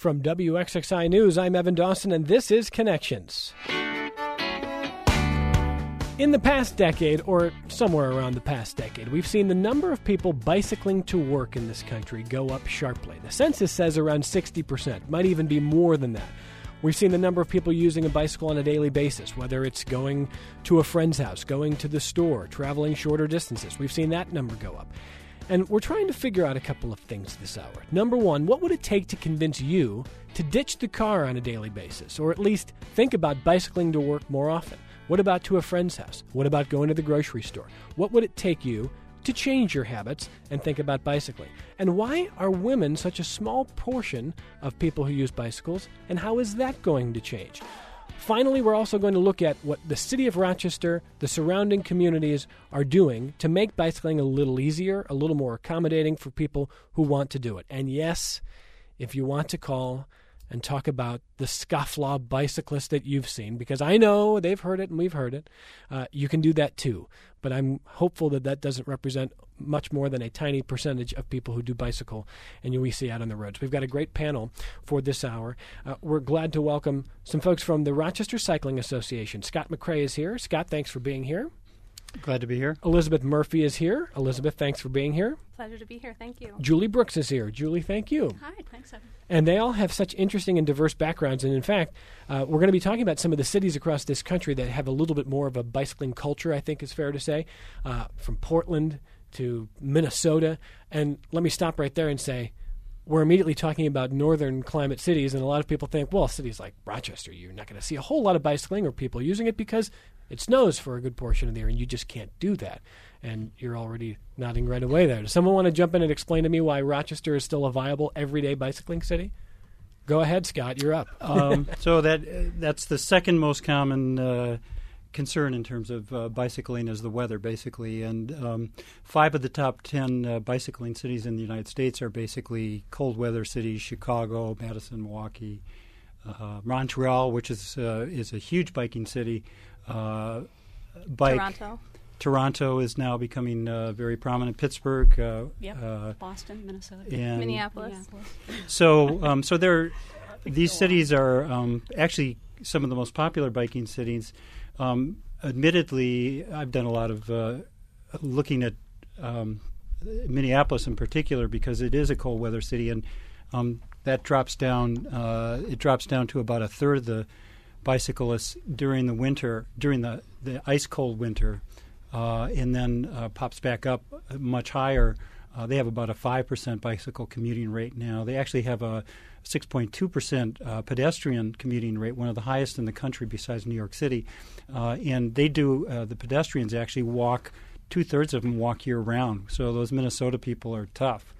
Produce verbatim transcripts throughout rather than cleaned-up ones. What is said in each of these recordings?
From W X X I News, I'm Evan Dawson, and this is Connections. In the past decade, or somewhere around the past decade, we've seen the number of people bicycling to work in this country go up sharply. The census says around sixty percent, might even be more than that. We've seen the number of people using a bicycle on a daily basis, whether it's going to a friend's house, going to the store, traveling shorter distances. We've seen that number go up. And we're trying to figure out a couple of things this hour. Number one, what would it take to convince you to ditch the car on a daily basis, or at least think about bicycling to work more often? What about to a friend's house? What about going to the grocery store? What would it take you to change your habits and think about bicycling? And why are women such a small portion of people who use bicycles, and how is that going to change? Finally, we're also going to look at what the city of Rochester, the surrounding communities are doing to make bicycling a little easier, a little more accommodating for people who want to do it. And yes, if you want to call and talk about the scofflaw bicyclist that you've seen, because I know they've heard it and we've heard it, uh, you can do that too. But I'm hopeful that that doesn't represent much more than a tiny percentage of people who do bicycle and we see out on the roads. We've got a great panel for this hour. Uh, we're glad to welcome some folks from the Rochester Cycling Association. Scott McCrae is here. Scott, thanks for being here. Glad to be here. Elizabeth Murphy is here. Elizabeth, thanks for being here. Pleasure to be here. Thank you. Julie Brooks is here. Julie, thank you. Hi, thanks, Evan. And they all have such interesting and diverse backgrounds. And in fact, uh, we're going to be talking about some of the cities across this country that have a little bit more of a bicycling culture, I think is fair to say, uh, from Portland to Minnesota. And let me stop right there and say, we're immediately talking about northern climate cities, and a lot of people think, well, cities like Rochester, you're not going to see a whole lot of bicycling or people using it because it snows for a good portion of the year, and you just can't do that. And you're already nodding right away there. Does someone want to jump in and explain to me why Rochester is still a viable everyday bicycling city? Go ahead, Scott. You're up. um, so that uh, that's the second most common uh, concern in terms of uh, bicycling is the weather, basically. And um, five of the top ten uh, bicycling cities in the United States are basically cold weather cities: Chicago, Madison, Milwaukee, uh, Montreal, which is uh, is a huge biking city. Uh, bike. Toronto. Toronto is now becoming uh, very prominent. Pittsburgh. Uh, yep. uh, Boston, Minnesota. And Minneapolis. Minneapolis. So, um, so there, these cities are um, actually some of the most popular biking cities. Um, admittedly, I've done a lot of uh, looking at um, Minneapolis in particular because it is a cold weather city, and um, that drops down. Uh, it drops down to about a third of the bicyclists during the winter, during the, the ice cold winter, uh, and then uh, pops back up much higher. Uh, they have about a five percent bicycle commuting rate now. They actually have a six point two percent uh, pedestrian commuting rate, one of the highest in the country besides New York City. Uh, and they do, uh, the pedestrians actually walk, two-thirds of them walk year-round. So those Minnesota people are tough.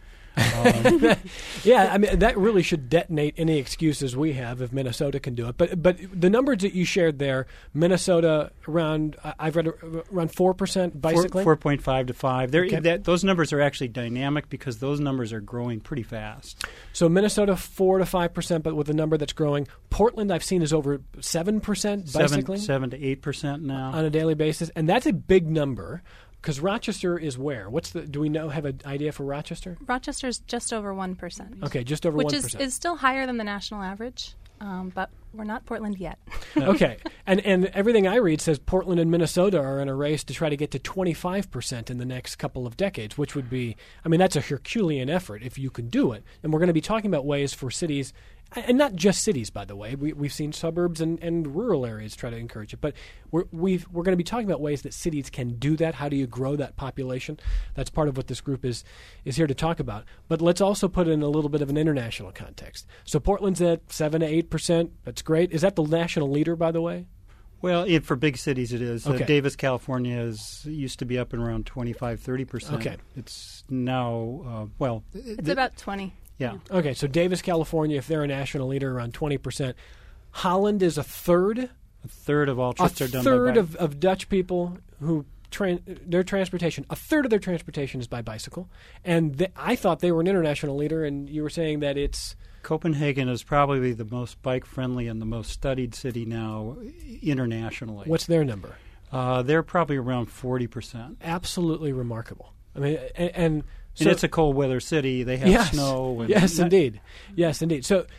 Um, yeah, I mean, that really should detonate any excuses we have if Minnesota can do it. But but the numbers that you shared there, Minnesota around, I've read around four percent bicycling? four point five to five. Okay. That, those numbers are actually dynamic because those numbers are growing pretty fast. So Minnesota, four to five percent, but with a number that's growing. Portland, I've seen, is over seven percent bicycling. Seven, seven to eight percent now. On a daily basis. And that's a big number. Because Rochester is where? What's the? Do we know have an idea for Rochester? Rochester's just over one percent. Okay, just over which one percent. Which is, is still higher than the national average, um, but we're not Portland yet. Okay, and and everything I read says Portland and Minnesota are in a race to try to get to twenty-five percent in the next couple of decades, which would be, I mean, that's a Herculean effort if you can do it. And we're going to be talking about ways for cities, and not just cities, by the way. We, we've seen suburbs and, and rural areas try to encourage it. But we're, we've, we're going to be talking about ways that cities can do that. How do you grow that population? That's part of what this group is, is here to talk about. But let's also put it in a little bit of an international context. So Portland's at seven to eight percent. That's great. Is that the national leader, by the way? Well, it, for big cities it is. Okay. Uh, Davis, California is used to be up and around twenty-five, thirty percent. Okay. It's now, uh, well. It's th- about twenty. Yeah. Okay, so Davis, California, if they're a national leader, around twenty percent. Holland is a third. A third of all trips a are done third by bike. of, of Dutch people who tra- their transportation, a third of their transportation is by bicycle. And th- I thought they were an international leader, and you were saying that it's... Copenhagen is probably the most bike-friendly and the most studied city now internationally. What's their number? Uh, they're probably around forty percent. Absolutely remarkable. I mean, and... and So, and it's a cold weather city. They have yes, snow. And yes, that, indeed. Yes, indeed. So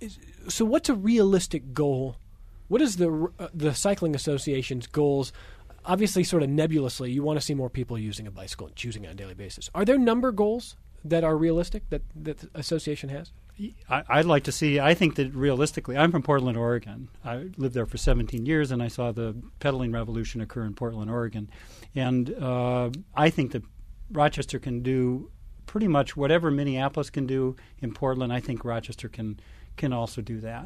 so what's a realistic goal? What is the uh, the Cycling Association's goals? Obviously, sort of nebulously, you want to see more people using a bicycle and choosing it on a daily basis. Are there number goals that are realistic that, that the association has? I, I'd like to see, I think that realistically, I'm from Portland, Oregon. I lived there for seventeen years, and I saw the pedaling revolution occur in Portland, Oregon. And uh, I think that Rochester can do pretty much whatever Minneapolis can do in Portland. I think Rochester can can also do that.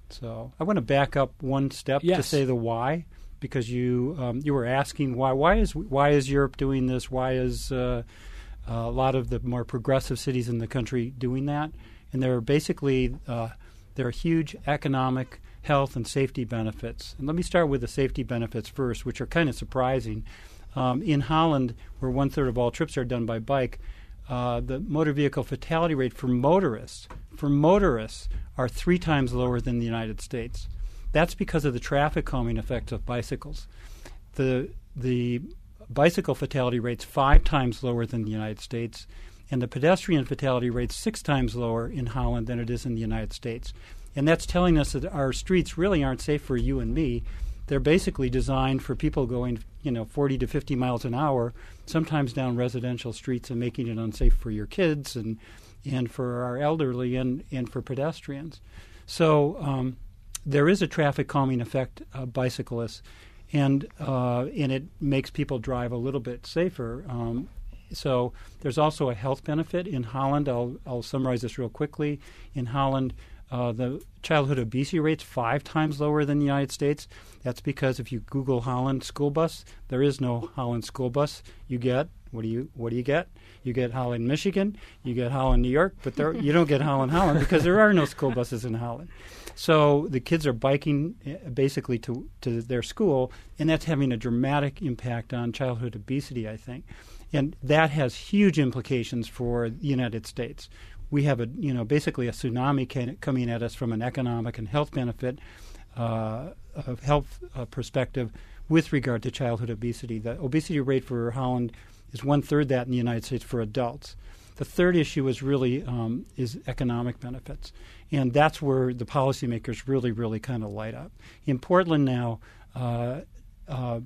So I want to back up one step yes. to say the why. Because you um, you were asking why why is why is Europe doing this? Why is uh, a lot of the more progressive cities in the country doing that? And there are basically uh, there are huge economic, health, and safety benefits. And let me start with the safety benefits first, which are kind of surprising. Um, in Holland, where one third of all trips are done by bike, uh, the motor vehicle fatality rate for motorists for motorists are three times lower than the United States. That's because of the traffic calming effect of bicycles. The the bicycle fatality rate's five times lower than the United States, and the pedestrian fatality rate's six times lower in Holland than it is in the United States. And that's telling us that our streets really aren't safe for you and me. They're basically designed for people going, you know, forty to fifty miles an hour, sometimes down residential streets, and making it unsafe for your kids and and for our elderly and, and for pedestrians. So um, there is a traffic calming effect of bicyclists, and uh, and it makes people drive a little bit safer. Um, so there's also a health benefit in Holland. I'll I'll summarize this real quickly. In Holland, uh, the childhood obesity rate's five times lower than the United States. That's because if you Google Holland school bus, there is no Holland school bus. You get what do you what do you get? You get Holland, Michigan. You get Holland, New York. But there, you don't get Holland, Holland because there are no school buses in Holland. So the kids are biking basically to, to their school, and that's having a dramatic impact on childhood obesity, I think. And that has huge implications for the United States. We have a, you know, basically a tsunami can, coming at us from an economic and health benefit, uh, of health uh, perspective with regard to childhood obesity. The obesity rate for Holland is one-third that in the United States for adults. The third issue is really um, is economic benefits, and that's where the policymakers really, really kind of light up. In Portland now, uh, uh,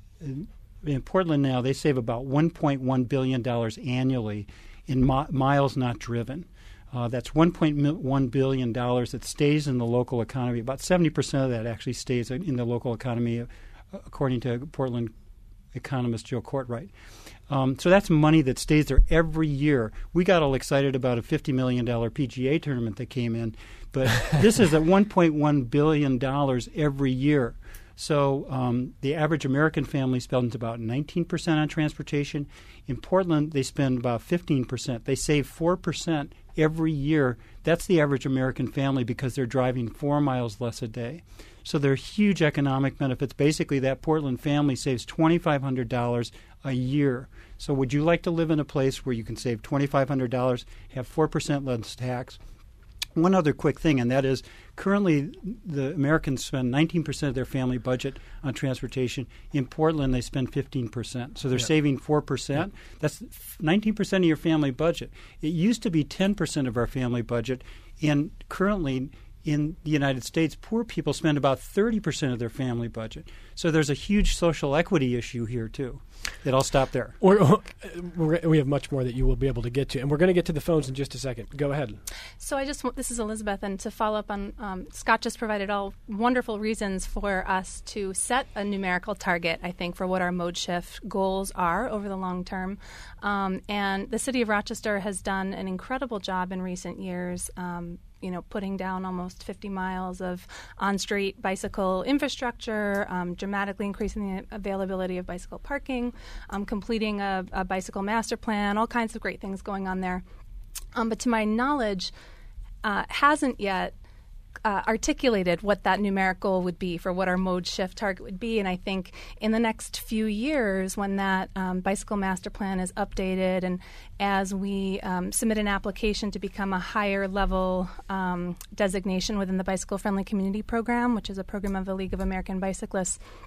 in Portland now, they save about one point one billion dollars annually in mi- miles not driven. Uh, that's one point one billion dollars that stays in the local economy. About seventy percent of that actually stays in the local economy, uh, according to Portland economist Joe Courtwright. Um, so that's money that stays there every year. We got all excited about a fifty million dollars P G A tournament that came in, but this is at one point one billion dollars every year. So um, the average American family spends about nineteen percent on transportation. In Portland, they spend about fifteen percent. They save four percent every year. That's the average American family because they're driving four miles less a day. So there are huge economic benefits. Basically, that Portland family saves two thousand five hundred dollars a year. So would you like to live in a place where you can save two thousand five hundred dollars, have four percent less tax? One other quick thing, and that is currently the Americans spend nineteen percent of their family budget on transportation. In Portland, they spend fifteen percent. So they're yeah. saving four percent. Yeah. That's nineteen percent of your family budget. It used to be ten percent of our family budget, and currently in the United States, poor people spend about thirty percent of their family budget. So there's a huge social equity issue here, too. That I'll stop there. We're, we're, we have much more that you will be able to get to, and we're going to get to the phones in just a second. Go ahead. So I just want, this is Elizabeth, and to follow up on, um, Scott just provided all wonderful reasons for us to set a numerical target, I think, for what our mode shift goals are over the long term. Um, and the city of Rochester has done an incredible job in recent years, um, you know, putting down almost fifty miles of on-street bicycle infrastructure, um, dramatically increasing the availability of bicycle parking, um, completing a, a bicycle master plan, all kinds of great things going on there. Um, but to my knowledge, uh, hasn't yet uh, articulated what that numerical would be for what our mode shift target would be. And I think in the next few years, when that um, bicycle master plan is updated and as we um, submit an application to become a higher level um, designation within the Bicycle Friendly Community Program, which is a program of the League of American Bicyclists,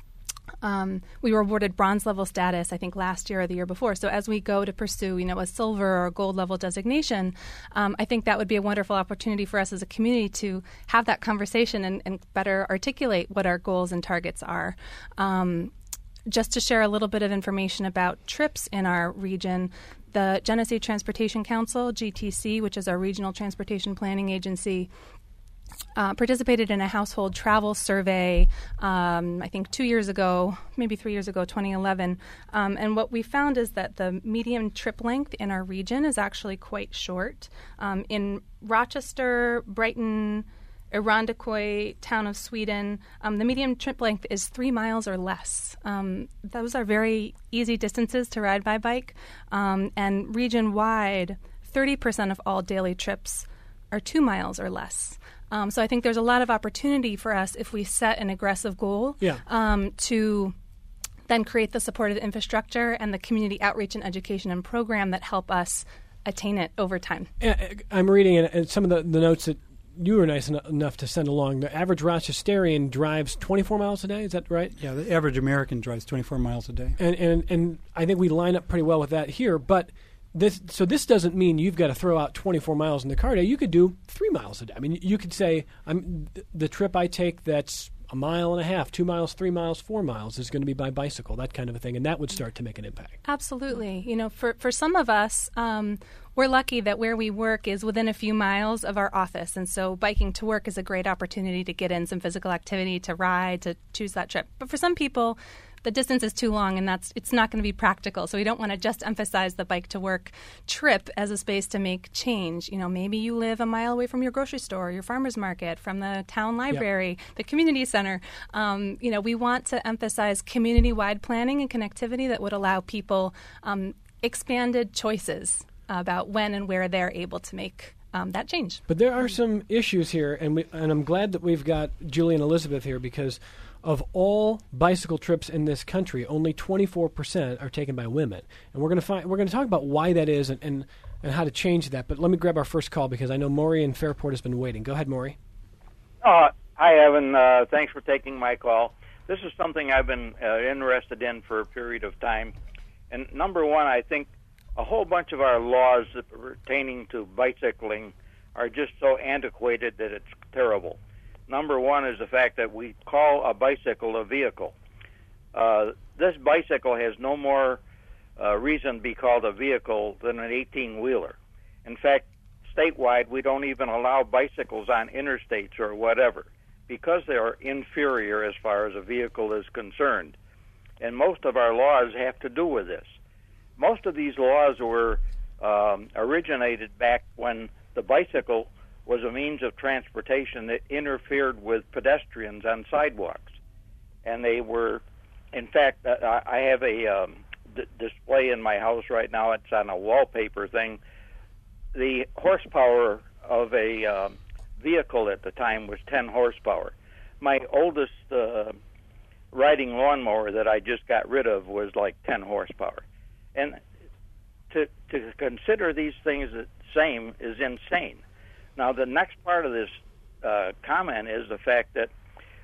Um, we were awarded bronze level status, I think, last year or the year before. So as we go to pursue, you know, a silver or gold level designation, um, I think that would be a wonderful opportunity for us as a community to have that conversation and, and better articulate what our goals and targets are. Um, just to share a little bit of information about trips in our region, the Genesee Transportation Council, G T C, which is our regional transportation planning agency, Uh, participated in a household travel survey, um, I think two years ago, maybe three years ago, twenty eleven. Um, and what we found is that the median trip length in our region is actually quite short. Um, in Rochester, Brighton, Irondequoit, Town of Sweden, um, the median trip length is three miles or less. Um, those are very easy distances to ride by bike. Um, and region-wide, thirty percent of all daily trips are two miles or less. Um, so I think there's a lot of opportunity for us if we set an aggressive goal yeah. um, to then create the supportive infrastructure and the community outreach and education and program that help us attain it over time. I'm reading in some of the, the notes that you were nice en- enough to send along. The average Rochesterian drives twenty-four miles a day. Is that right? Yeah, the average American drives twenty-four miles a day. And and, and I think we line up pretty well with that here. But This, so this doesn't mean you've got to throw out twenty-four miles in the car day. You could do three miles a day. I mean, you could say, I'm, the trip I take that's a mile and a half, two miles, three miles, four miles is going to be by bicycle, that kind of a thing, and that would start to make an impact. Absolutely. You know, for, for some of us, um, we're lucky that where we work is within a few miles of our office, and so biking to work is a great opportunity to get in some physical activity, to ride, to choose that trip. But for some people, the distance is too long, and that's it's not going to be practical. So we don't want to just emphasize the bike to work trip as a space to make change. You know, maybe you live a mile away from your grocery store, your farmer's market, from the town library, yep. the community center. Um, you know, we want to emphasize community-wide planning and connectivity that would allow people um, expanded choices about when and where they're able to make um, that change. But there are some issues here, and we, and I'm glad that we've got Julie and Elizabeth here, because of all bicycle trips in this country, only twenty-four percent are taken by women, and we're going to find we're going to talk about why that is and, and and how to change that. But let me grab our first call because I know Maury in Fairport has been waiting. Go ahead, Maury. Uh, hi, Evan. Uh, thanks for taking my call. This is something I've been uh, interested in for a period of time. And number one, I think a whole bunch of our laws that pertaining to bicycling are just so antiquated that it's terrible. Number one is the fact that we call a bicycle a vehicle. Uh, this bicycle has no more uh, reason to be called a vehicle than an eighteen-wheeler. In fact, statewide, we don't even allow bicycles on interstates or whatever because they are inferior as far as a vehicle is concerned. And most of our laws have to do with this. Most of these laws were um, originated back when the bicycle was a means of transportation that interfered with pedestrians on sidewalks. And they were, in fact, uh, I have a um, d- display in my house right now. It's on a wallpaper thing. The horsepower of a um, vehicle at the time was ten horsepower. My oldest uh, riding lawnmower that I just got rid of was like ten horsepower. And to, to consider these things the same is insane. Now, the next part of this uh, comment is the fact that,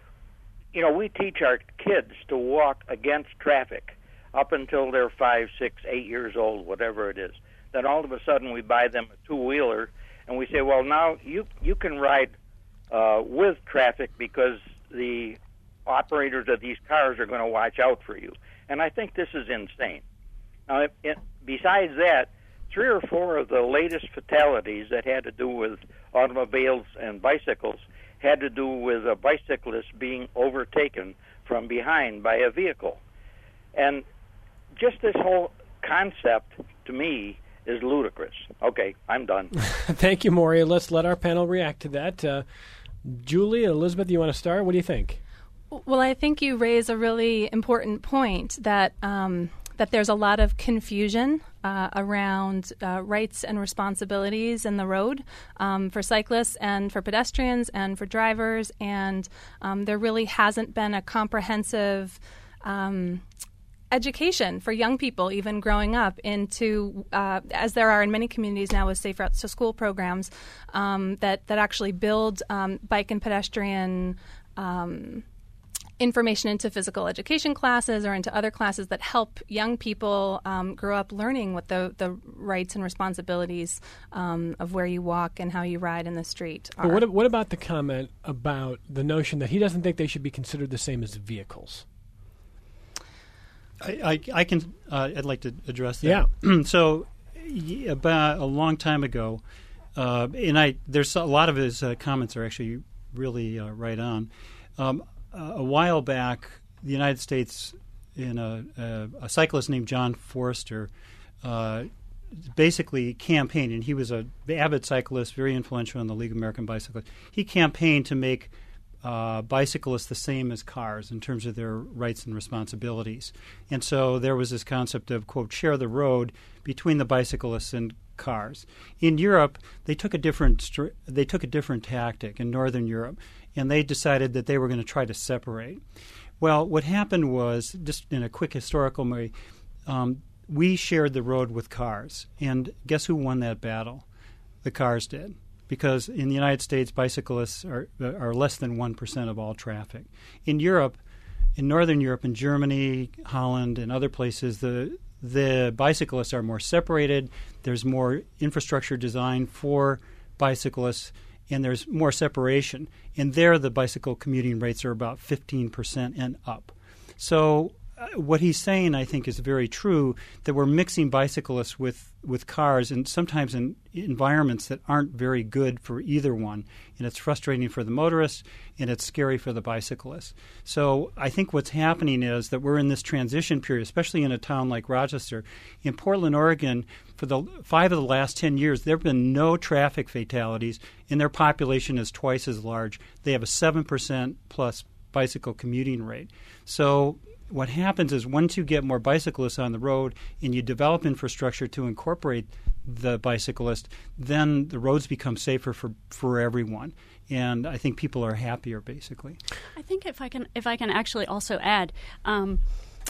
you know, we teach our kids to walk against traffic up until they're five, six, eight years old, whatever it is. Then all of a sudden we buy them a two-wheeler, and we say, well, now you you can ride uh, with traffic because the operators of these cars are going to watch out for you. And I think this is insane. Now, it, it, besides that, three or four of the latest fatalities that had to do with automobiles and bicycles had to do with a bicyclist being overtaken from behind by a vehicle. And just this whole concept, to me, is ludicrous. Okay, I'm done. Thank you, Maury. Let's let our panel react to that. Uh, Julie, Elizabeth, you want to start? What do you think? Well, I think you raise a really important point that um, that there's a lot of confusion uh, around uh, rights and responsibilities in the road um, for cyclists and for pedestrians and for drivers, and um, there really hasn't been a comprehensive um, education for young people, even growing up, into, uh, as there are in many communities now with Safe Routes to School programs, um, that, that actually build um, bike and pedestrian um information into physical education classes or into other classes that help young people um, grow up learning what the, the rights and responsibilities um, of where you walk and how you ride in the street are. But what, what about the comment about the notion that he doesn't think they should be considered the same as vehicles? I, I, I can. Uh, I'd like to address that. Yeah. So, y- about a long time ago, uh, and I there's a lot of his uh, comments are actually really uh, right on. Um, uh, a while back, the United States, in a, a, a cyclist named John Forster, uh, basically campaigned, and he was a avid cyclist, very influential in the League of American Bicyclists. He campaigned to make Uh, bicyclists the same as cars in terms of their rights and responsibilities. And so there was this concept of, quote, share the road between the bicyclists and cars. In Europe, they took a different str- they took a different tactic in Northern Europe, and they decided that they were going to try to separate. Well, what happened was, just in a quick historical way, um, we shared the road with cars. And guess who won that battle? The cars did. Because in the United States, bicyclists are are less than one percent of all traffic. In Europe, in Northern Europe, in Germany, Holland, and other places, the the bicyclists are more separated. There's more infrastructure designed for bicyclists, and there's more separation. And there, the bicycle commuting rates are about fifteen percent and up. So uh, what he's saying, I think, is very true, that we're mixing bicyclists with, with cars, and sometimes in environments that aren't very good for either one. And it's frustrating for the motorists, and it's scary for the bicyclists. So I think what's happening is that we're in this transition period, especially in a town like Rochester. In Portland, Oregon, for the five of the last ten years, there have been no traffic fatalities, and their population is twice as large. They have a seven percent plus bicycle commuting rate. So what happens is once you get more bicyclists on the road and you develop infrastructure to incorporate the bicyclist, then the roads become safer for, for everyone. And I think people are happier, basically. I think if I can if I can actually also add, um,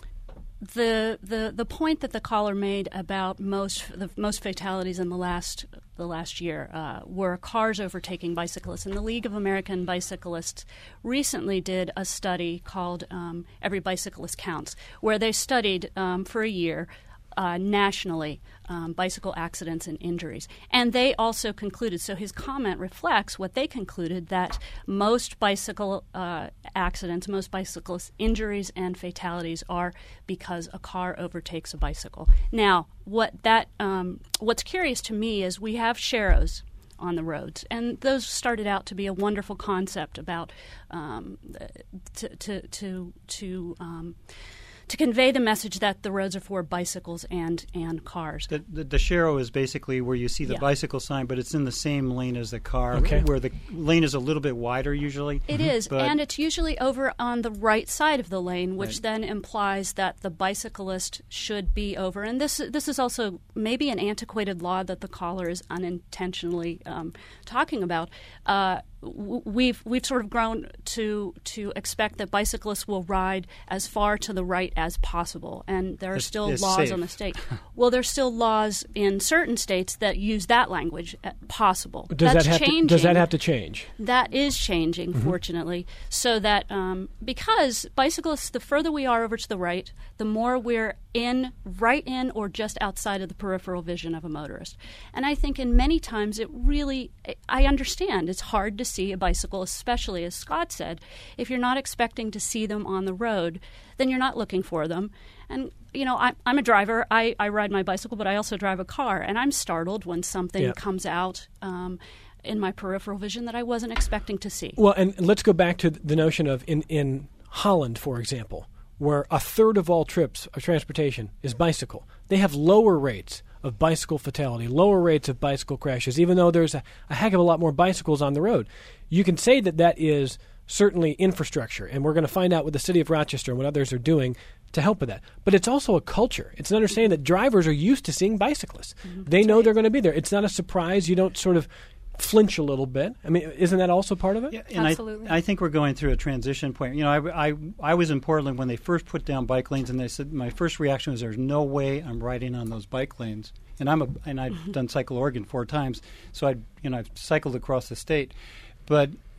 the the the point that the caller made about most the most fatalities in the last the last year uh, were cars overtaking bicyclists. And the League of American Bicyclists recently did a study called um, Every Bicyclist Counts, where they studied um, for a year uh, nationally um, bicycle accidents and injuries. And they also concluded, so his comment reflects what they concluded, that most bicycle uh, accidents, most bicyclist injuries and fatalities are because a car overtakes a bicycle. Now, what that um, what's curious to me is we have sharrows on the roads, and those started out to be a wonderful concept about um, to to to to um, to convey the message that the roads are for bicycles and, and cars. The, the, the sharrow is basically where you see the Yeah. bicycle sign, but it's in the same lane as the car, Okay. where the lane is a little bit wider usually. It is, But- and it's usually over on the right side of the lane, which Right. then implies that the bicyclist should be over. And this this is also maybe an antiquated law that the caller is unintentionally um, talking about. Uh, w- we've we've sort of grown to to expect that bicyclists will ride as far to the right as possible, and there are It's- still it's laws safe. on the state. Well, there's still laws in certain states that use that language, uh, possible. Does That's that have changing. to, does that have to change? That is changing, fortunately, so that um, because bicyclists, the further we are over to the right, the more we're in, right in, or just outside of the peripheral vision of a motorist. And I think in many times it really, I understand it's hard to see a bicycle, especially as Scott said. If you're not expecting to see them on the road, then you're not looking for them. And, you know, I, I'm a driver. I, I ride my bicycle, but I also drive a car. And I'm startled when something Yeah. comes out um, in my peripheral vision that I wasn't expecting to see. Well, and let's go back to the notion of in, in Holland, for example, where a third of all trips of transportation is bicycle. They have lower rates of bicycle fatality, lower rates of bicycle crashes, even though there's a, a heck of a lot more bicycles on the road. You can say that that is certainly infrastructure, and we're going to find out what the city of Rochester and what others are doing to help with that. But it's also a culture. It's an understanding that drivers are used to seeing bicyclists. Mm-hmm. They know they're going to be there. It's not a surprise. You don't sort of flinch a little bit. I mean, isn't that also part of it? Yeah, and Absolutely. I, I think we're going through a transition point. You know, I, I, I was in Portland when they first put down bike lanes, and they said my first reaction was, "There's no way I'm riding on those bike lanes." And I'm a and I've done Cycle Oregon four times, so I you know I've cycled across the state. But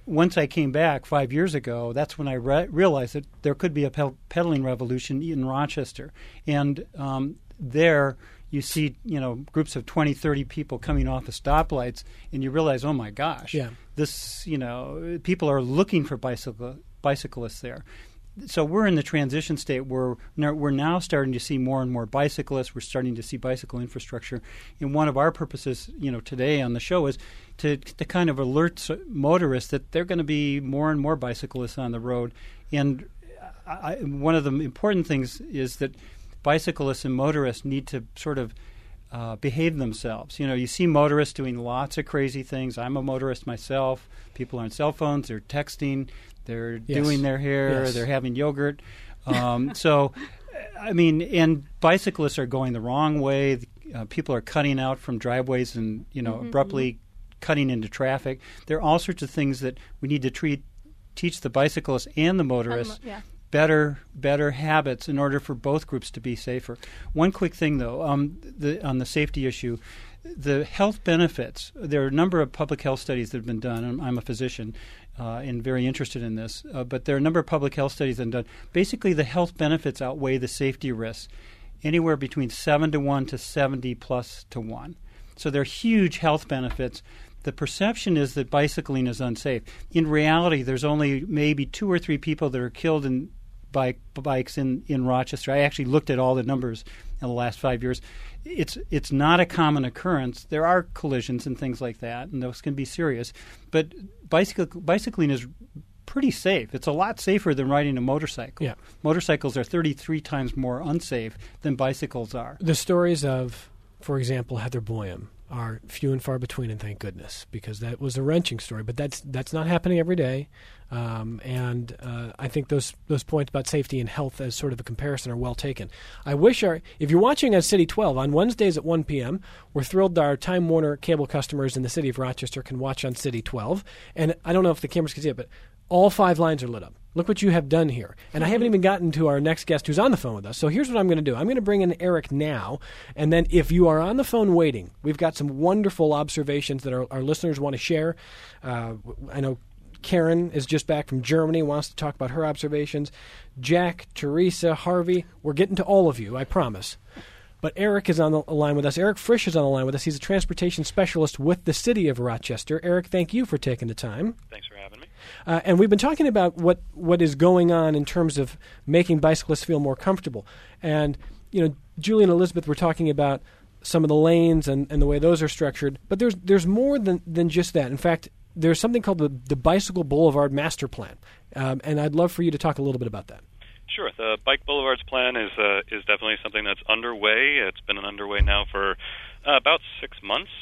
once I came back five years ago, that's when I re- realized that there could be a pe- pedaling revolution in Rochester. And um, there you see, you know, groups of twenty, thirty people coming off the stoplights, and you realize, oh, my gosh, yeah. this, you know, people are looking for bicycle bicyclists there. So we're in the transition state where we're now starting to see more and more bicyclists. We're starting to see bicycle infrastructure. And one of our purposes, you know, today on the show is to, to kind of alert motorists that there are going to be more and more bicyclists on the road. And I, one of the important things is that bicyclists and motorists need to sort of uh, behave themselves. You know, you see motorists doing lots of crazy things. I'm a motorist myself. People are on cell phones. They're texting. They're yes. doing their hair. Yes. They're having yogurt. Um, so, I mean, and bicyclists are going the wrong way. Uh, people are cutting out from driveways and, you know, mm-hmm. abruptly cutting into traffic. There are all sorts of things that we need to treat, teach the bicyclists and the motorists um, yeah. better better habits in order for both groups to be safer. One quick thing, though, um, the, on the safety issue, the health benefits, there are a number of public health studies that have been done. I'm, I'm a physician uh, and very interested in this, uh, but there are a number of public health studies that have been done. Basically, the health benefits outweigh the safety risks, anywhere between seven to one to seventy plus to one. So there are huge health benefits. The perception is that bicycling is unsafe. In reality, there's only maybe two or three people that are killed in bike, bikes in, in Rochester. I actually looked at all the numbers in the last five years. It's it's not a common occurrence. There are collisions and things like that, and those can be serious. But bicycle, bicycling is pretty safe. It's a lot safer than riding a motorcycle. Yeah. Motorcycles are thirty-three times more unsafe than bicycles are. The stories of, for example, Heather Boyum are few and far between, and thank goodness, because that was a wrenching story. But that's that's not happening every day, um, and uh, I think those those points about safety and health as sort of a comparison are well taken. I wish our if you're watching on City twelve on Wednesdays at one p.m., we're thrilled that our Time Warner cable customers in the city of Rochester can watch on City twelve, and I don't know if the cameras can see it, but all five lines are lit up. Look what you have done here. And I haven't even gotten to our next guest who's on the phone with us. So here's what I'm going to do. I'm going to bring in Eric now. And then if you are on the phone waiting, we've got some wonderful observations that our, our listeners want to share. Uh, I know Karen is just back from Germany, wants to talk about her observations. Jack, Teresa, Harvey, we're getting to all of you, I promise. But Eric is on the line with us. Eric Frisch is on the line with us. He's a transportation specialist with the city of Rochester. Eric, thank you for taking the time. Thanks for having me. Uh, and we've been talking about what, what is going on in terms of making bicyclists feel more comfortable. And, you know, Julie and Elizabeth were talking about some of the lanes and, and the way those are structured. But there's there's more than, than just that. In fact, there's something called the, the Bicycle Boulevard Master Plan. Um, and I'd love for you to talk a little bit about that. Sure. The Bike Boulevards plan is uh, is definitely something that's underway. It's been underway now for uh, about six months.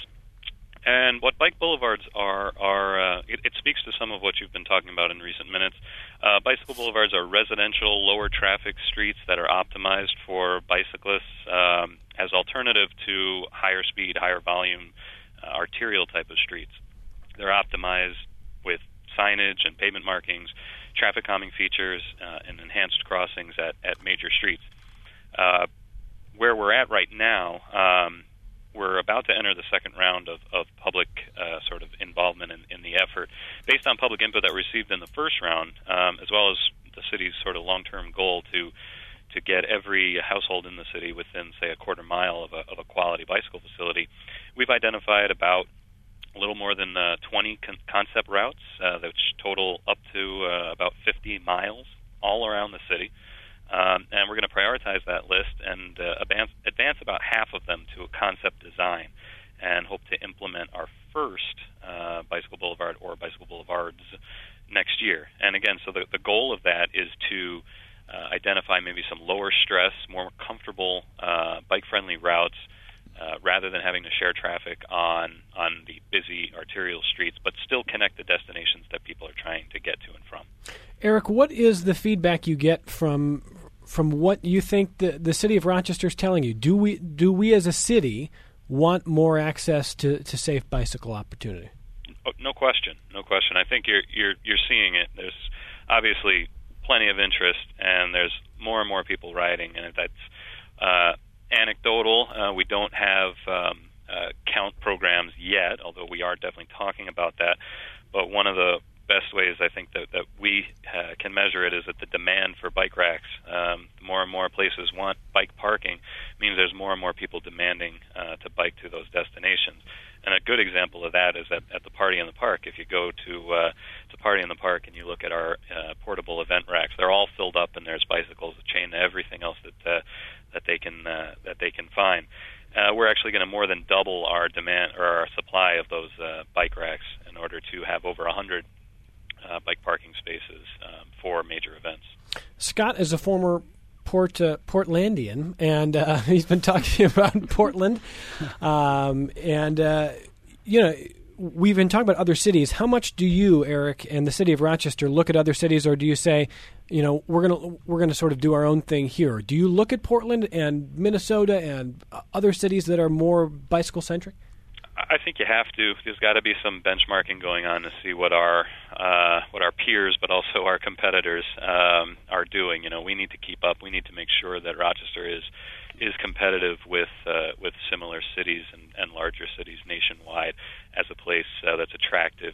And what bike boulevards are, are uh, it, it speaks to some of what you've been talking about in recent minutes. Uh, bicycle boulevards are residential, lower traffic streets that are optimized for bicyclists um, as alternative to higher speed, higher volume, uh, arterial type of streets. They're optimized with signage and pavement markings, traffic calming features, uh, and enhanced crossings at, at major streets. Uh, where we're at right now, um, we're about to enter the second round of, of public uh, sort of involvement in, in the effort. Based on public input that we received in the first round, um, as well as the city's sort of long-term goal to to get every household in the city within, say, a quarter mile of a, of a quality bicycle facility, we've identified about a little more than uh, twenty con- concept routes, uh, which total up to uh, about fifty miles all around the city. Um, and we're going to prioritize that list and uh, advance, advance about half of them to a concept design and hope to implement our first uh, bicycle boulevard or bicycle boulevards next year. And again, so the, the goal of that is to uh, identify maybe some lower stress, more comfortable uh, bike-friendly routes uh, rather than having to share traffic on, on the busy arterial streets, but still connect the destinations that people are trying to get to and from. Eric, what is the feedback you get from from what you think the, the city of Rochester is telling you? Do we do we as a city want more access to, to safe bicycle opportunity? Oh, no question, no question. I think you're you're you're seeing it. There's obviously plenty of interest, and there's more and more people riding, and that's uh, anecdotal. Uh, we don't have um, uh, count programs yet, although we are definitely talking about that. But one of the best ways I think that, that we uh, can measure it is that the demand for bike racks, um, more and more places want bike parking, means there's more and more people demanding uh, to bike to those destinations. And a good example of that is at, at the Party in the Park. If you go to uh, to Party in the Park and you look at our uh, portable event racks, they're all filled up, and there's bicycles chained to everything else that uh, that they can uh, that they can find. Uh, we're actually going to more than double our demand or our supply of those uh, bike racks in order to have over one hundred uh, bike parking spaces um, for major events. Scott is a former Port uh, Portlandian, and uh, he's been talking about Portland. Um, and uh, you know, we've been talking about other cities. How much do you, Eric, and the city of Rochester look at other cities, or do you say, you know, we're gonna we're gonna sort of do our own thing here? Do you look at Portland and Minnesota and other cities that are more bicycle centric? I think you have to. There's got to be some benchmarking going on to see what our uh, what our peers, but also our competitors, um, are doing. You know, we need to keep up. We need to make sure that Rochester is is competitive with uh, with similar cities and, and larger cities nationwide as a place uh, that's attractive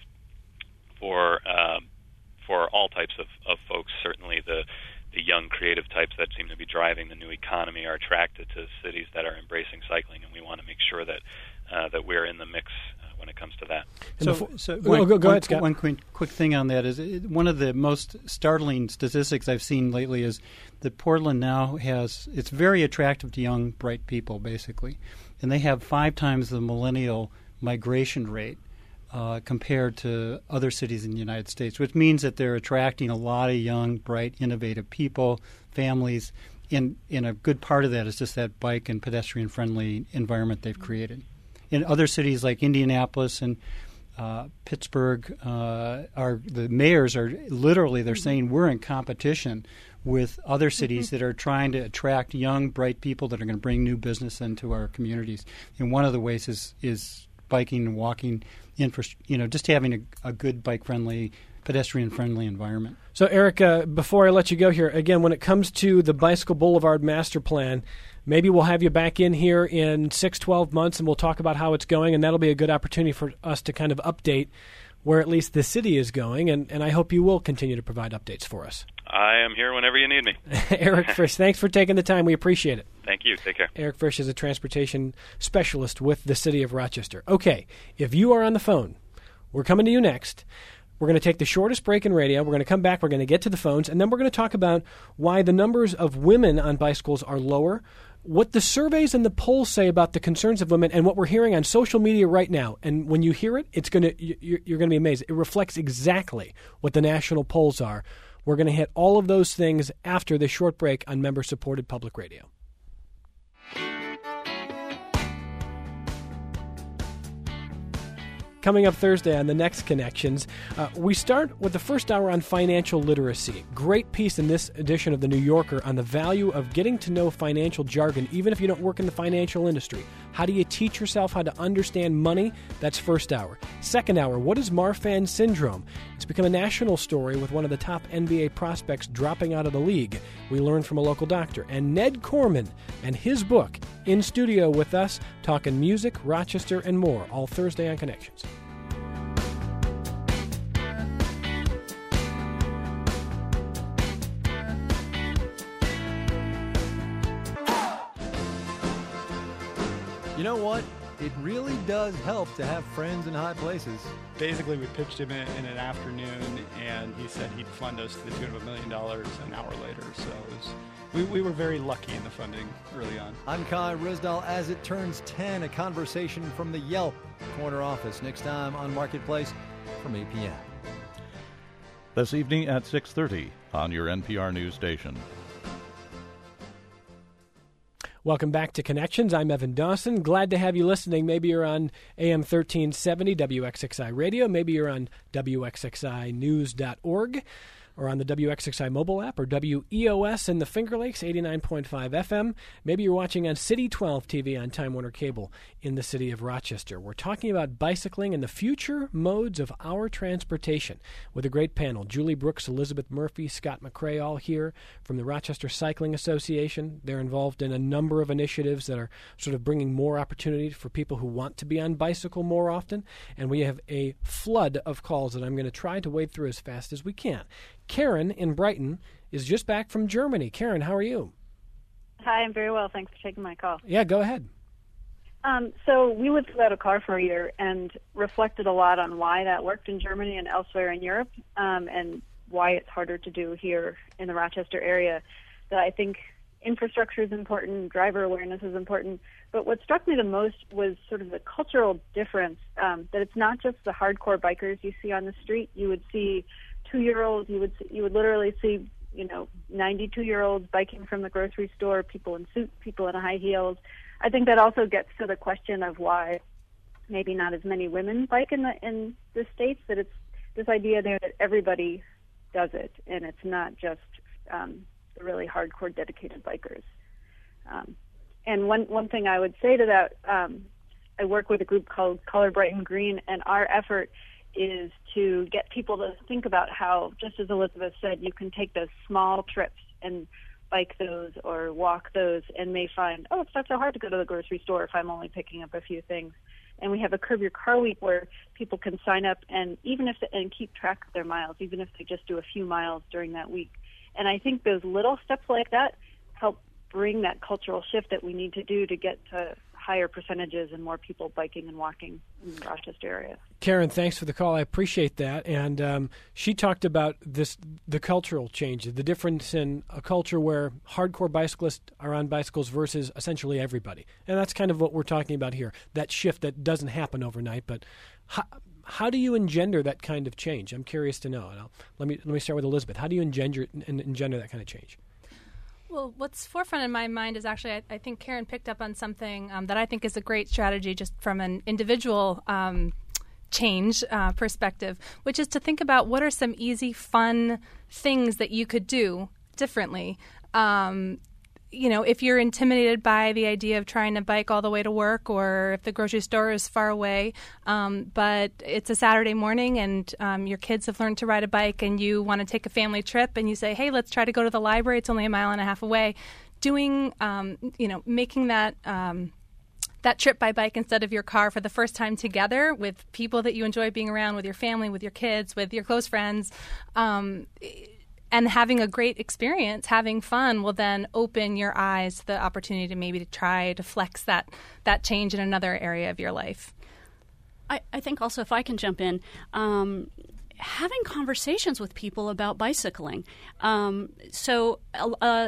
for um, for all types of, of folks. Certainly, the the young creative types that seem to be driving the new economy are attracted to cities that are embracing cycling, and we want to make sure that. Uh, that we're in the mix uh, when it comes to that. So, before, so oh, one, go, go one, ahead, Scott. One quick, quick thing on that is it, one of the most startling statistics I've seen lately is that Portland now has, it's very attractive to young, bright people, basically. And they have five times the millennial migration rate uh, compared to other cities in the United States, which means that they're attracting a lot of young, bright, innovative people, families, and, and a good part of that is just that bike and pedestrian-friendly environment they've created. In other cities like Indianapolis and uh, Pittsburgh, uh, are the mayors are literally they're saying we're in competition with other cities mm-hmm. that are trying to attract young, bright people that are going to bring new business into our communities. And one of the ways is is biking and walking, infra- you know, just having a, a good bike-friendly, pedestrian-friendly environment. So, Eric, uh, before I let you go here, again, when it comes to the Bicycle Boulevard Master Plan, maybe we'll have you back in here in six, twelve months, and we'll talk about how it's going, and that'll be a good opportunity for us to kind of update where at least the city is going, and, and I hope you will continue to provide updates for us. I am here whenever you need me. Eric Frisch, thanks for taking the time. We appreciate it. Thank you. Take care. Eric Frisch is a transportation specialist with the city of Rochester. Okay, if you are on the phone, we're coming to you next. We're going to take the shortest break in radio. We're going to come back. We're going to get to the phones, and then we're going to talk about why the numbers of women on bicycles are lower, what the surveys and the polls say about the concerns of women, and what we're hearing on social media right now. And when you hear it, it's going to you're, you're going to be amazed. It reflects exactly what the national polls are. We're going to hit all of those things after this short break on member-supported public radio. Coming up Thursday on the next Connections, uh, we start with the first hour on financial literacy. Great piece in this edition of The New Yorker on the value of getting to know financial jargon, even if you don't work in the financial industry. How do you teach yourself how to understand money? That's first hour. Second hour, what is Marfan syndrome? It's become a national story with one of the top N B A prospects dropping out of the league. We learn from a local doctor. And Ned Corman and his book in studio with us, talking music, Rochester, and more, all Thursday on Connections. You know what? It really does help to have friends in high places. Basically, we pitched him in, in an afternoon, and he said he'd fund us to the tune of a million dollars an hour later. So it was, we, we were very lucky in the funding early on. I'm Kai Rizdal. As it turns ten, a conversation from the Yelp corner office. Next time on Marketplace from eight p.m. This evening at six thirty on your N P R News station. Welcome back to Connections. I'm Evan Dawson. Glad to have you listening. Maybe you're on A M thirteen seventy W X X I Radio. Maybe you're on W X X I news dot org. or on the W X X I mobile app, or W E O S in the Finger Lakes, eighty-nine point five F M. Maybe you're watching on City twelve T V on Time Warner Cable in the city of Rochester. We're talking about bicycling and the future modes of our transportation with a great panel. Julie Brooks, Elizabeth Murphy, Scott McCrae, all here from the Rochester Cycling Association. They're involved in a number of initiatives that are sort of bringing more opportunity for people who want to be on bicycle more often. And we have a flood of calls that I'm going to try to wade through as fast as we can. Karen in Brighton is just back from Germany. Karen, how are you? Hi, I'm very well. Thanks for taking my call. Yeah, go ahead. Um, so we lived without a car for a year and reflected a lot on why that worked in Germany and elsewhere in Europe, um, and why it's harder to do here in the Rochester area. That I think infrastructure is important, driver awareness is important, but what struck me the most was sort of the cultural difference, um, that it's not just the hardcore bikers you see on the street. You would see two-year-olds, you would see, you would literally see, you know, ninety-two-year-olds biking from the grocery store, people in suits, people in high heels. I think that also gets to the question of why maybe not as many women bike in the in the States, that it's this idea there that everybody does it, and it's not just um, the really hardcore dedicated bikers. Um, and one, one thing I would say to that, um, I work with a group called Color Brighton Green, and our effort is to get people to think about how, just as Elizabeth said, you can take those small trips and bike those or walk those, and may find, oh, it's not so hard to go to the grocery store if I'm only picking up a few things. And we have a Curb Your Car Week where people can sign up and even if and keep track of their miles, even if they just do a few miles during that week. And I think those little steps like that help bring that cultural shift that we need to do to get to higher percentages and more people biking and walking in the Rochester area. Karen, thanks for the call. I appreciate that. And um, she talked about this, the cultural changes, the difference in a culture where hardcore bicyclists are on bicycles versus essentially everybody. And that's kind of what we're talking about here, that shift that doesn't happen overnight. But how, how do you engender that kind of change? I'm curious to know. And I'll, let me let me start with Elizabeth. How do you engender, engender that kind of change? Well, what's forefront in my mind is actually, I, I think Karen picked up on something um, that I think is a great strategy just from an individual um, change uh, perspective, which is to think about what are some easy, fun things that you could do differently. Um, you know, if you're intimidated by the idea of trying to bike all the way to work, or if the grocery store is far away, um, but it's a Saturday morning and um, your kids have learned to ride a bike and you want to take a family trip and you say, hey, let's try to go to the library. It's only a mile and a half away. Doing, um, you know, making that um, that trip by bike instead of your car for the first time together with people that you enjoy being around, with your family, with your kids, with your close friends, um and having a great experience, having fun, will then open your eyes to the opportunity to maybe to try to flex that that change in another area of your life. I, I think also, if I can jump in, um, having conversations with people about bicycling. Um, so uh,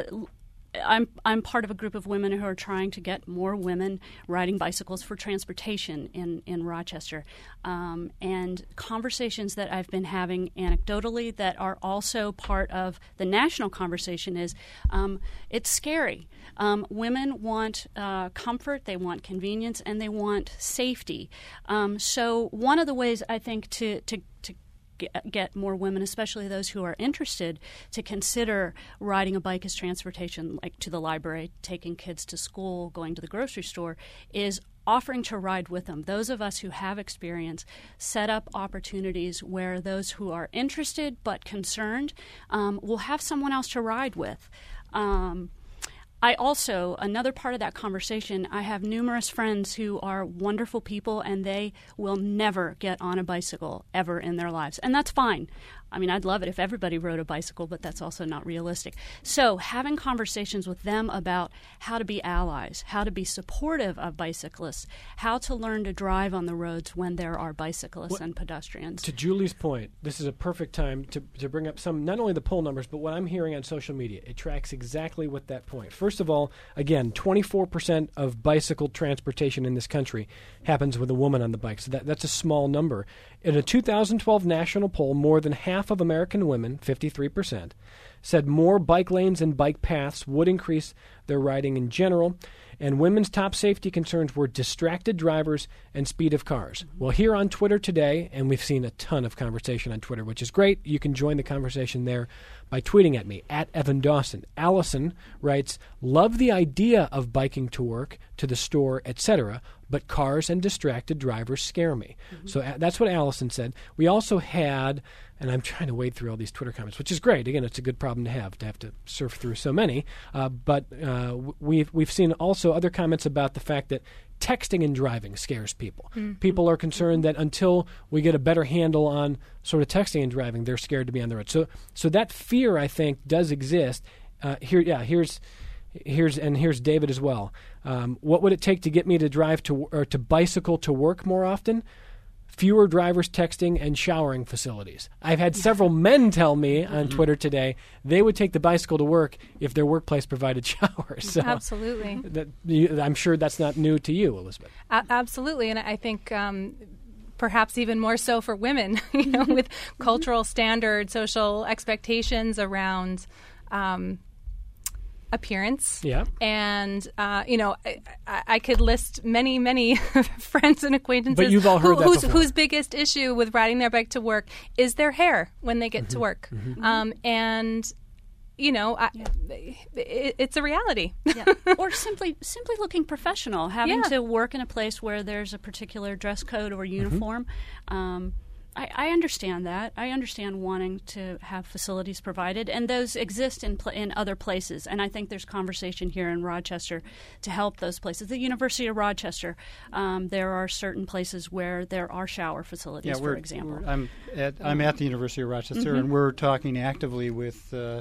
I'm I'm part of a group of women who are trying to get more women riding bicycles for transportation in, in Rochester. Um, and conversations that I've been having anecdotally that are also part of the national conversation is um, it's scary. Um, women want uh, comfort, they want convenience, and they want safety. Um, so one of the ways I think to to, to get more women, especially those who are interested, to consider riding a bike as transportation, like to the library, taking kids to school, going to the grocery store, is offering to ride with them. Those of us who have experience set up opportunities where those who are interested but concerned um, will have someone else to ride with. Um, I also, another part of that conversation, I have numerous friends who are wonderful people and they will never get on a bicycle ever in their lives. And that's fine. I mean, I'd love it if everybody rode a bicycle, but that's also not realistic. So having conversations with them about how to be allies, how to be supportive of bicyclists, how to learn to drive on the roads when there are bicyclists well, and pedestrians. To Julie's point, this is a perfect time to, to bring up some, not only the poll numbers, but what I'm hearing on social media. It tracks exactly with that point. First of all, again, twenty-four percent of bicycle transportation in this country happens with a woman on the bike. So that, that's a small number. In a two thousand twelve national poll, more than half of American women, fifty-three percent, said more bike lanes and bike paths would increase their riding in general. And women's top safety concerns were distracted drivers and speed of cars. Well, here on Twitter today, and we've seen a ton of conversation on Twitter, which is great. You can join the conversation there by tweeting at me, at Evan Dawson. Allison writes, love the idea of biking to work, to the store, et cetera, but cars and distracted drivers scare me. Mm-hmm. So uh, that's what Allison said. We also had, and I'm trying to wade through all these Twitter comments, which is great. Again, it's a good problem to have, to have to surf through so many. Uh, but uh, we've, we've seen also other comments about the fact that texting and driving scares people. Mm-hmm. People are concerned that until we get a better handle on sort of texting and driving, they're scared to be on the road. So, so that fear, I think, does exist. Uh, here, yeah, here's, here's, and here's David as well. Um, what would it take to get me to drive to or to bicycle to work more often? Fewer drivers texting and showering facilities. I've had several men tell me on mm-hmm. Twitter today they would take the bicycle to work if their workplace provided showers. So absolutely. That, you, I'm sure that's not new to you, Elizabeth. A- absolutely, and I think um, perhaps even more so for women, you know, with cultural standards, social expectations around Um, appearance. Yeah. And, uh, you know, I, I could list many, many friends and acquaintances but you've all heard who, that whose, before. whose biggest issue with riding their bike to work is their hair when they get mm-hmm. to work. Mm-hmm. Um, and, you know, I, yeah. it, it's a reality. Yeah. Or simply simply looking professional, having yeah. to work in a place where there's a particular dress code or uniform. Mm-hmm. Um, I, I understand that. I understand wanting to have facilities provided, and those exist in pl- in other places. And I think there's conversation here in Rochester to help those places. The University of Rochester, um, there are certain places where there are shower facilities, yeah, for example. I'm at I'm at the University of Rochester, mm-hmm. and we're talking actively with uh,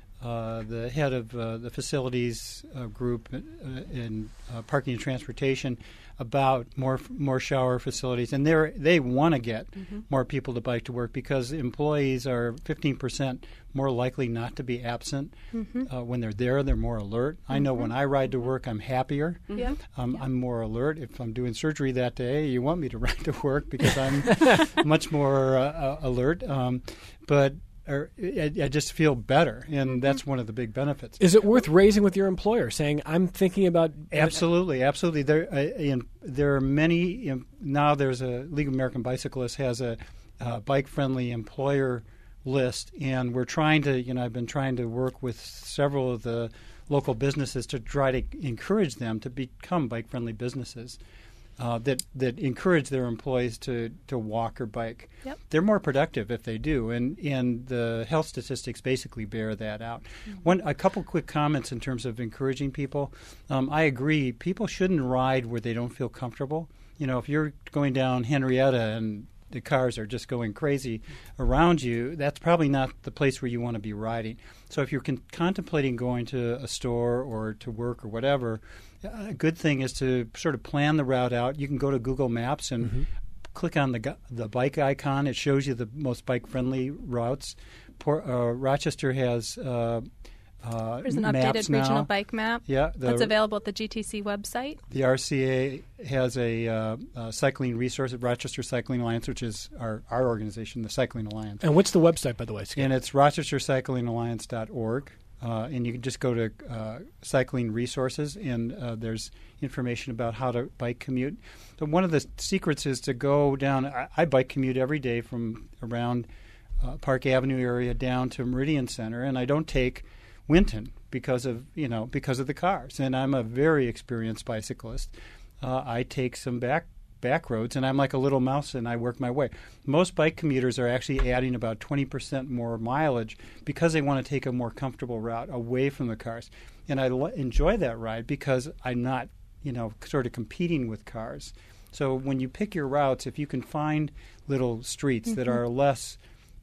uh, the head of uh, the facilities uh, group uh, in uh, parking and transportation about more more shower facilities, and they they want to get mm-hmm. more people to bike to work because employees are fifteen percent more likely not to be absent mm-hmm. uh, when they're there. They're more alert. Mm-hmm. I know when I ride to work, I'm happier. Mm-hmm. Yeah. Um, yeah. I'm more alert. If I'm doing surgery that day, you want me to ride to work because I'm much more uh, alert. Um, but Or I, I just feel better, and mm-hmm. that's one of the big benefits. Is it worth raising with your employer, saying, I'm thinking about... Absolutely, absolutely. There, uh, in, there are many... Um, now there's a League of American Bicyclists has a uh, bike-friendly employer list, and we're trying to, you know, I've been trying to work with several of the local businesses to try to encourage them to become bike-friendly businesses. Uh, that that encourage their employees to, to walk or bike. Yep. They're more productive if they do, and and the health statistics basically bear that out. Mm-hmm. One a couple quick comments in terms of encouraging people. Um, I agree. People shouldn't ride where they don't feel comfortable. You know, if you're going down Henrietta and the cars are just going crazy around you, that's probably not the place where you want to be riding. So if you're con- contemplating going to a store or to work or whatever, a good thing is to sort of plan the route out. You can go to Google Maps and mm-hmm. click on the gu- the bike icon. It shows you the most bike-friendly routes. Por- uh, Rochester has uh, uh, There's an maps updated now. regional bike map yeah, the, that's available at the G T C website. The R C A has a uh, uh, cycling resource at Rochester Cycling Alliance, which is our, our organization, the Cycling Alliance. And what's the website, by the way, Scott? And it's rochester cycling alliance dot org. Uh, and you can just go to uh, cycling resources, and uh, there's information about how to bike commute. So one of the secrets is to go down. I, I bike commute every day from around uh, Park Avenue area down to Meridian Center, and I don't take Winton because of you know because of the cars. And I'm a very experienced bicyclist. Uh, I take some back. back roads, and I'm like a little mouse, and I work my way. Most bike commuters are actually adding about twenty percent more mileage because they want to take a more comfortable route away from the cars. And I l- enjoy that ride because I'm not, you know, sort of competing with cars. So when you pick your routes, if you can find little streets mm-hmm. that are less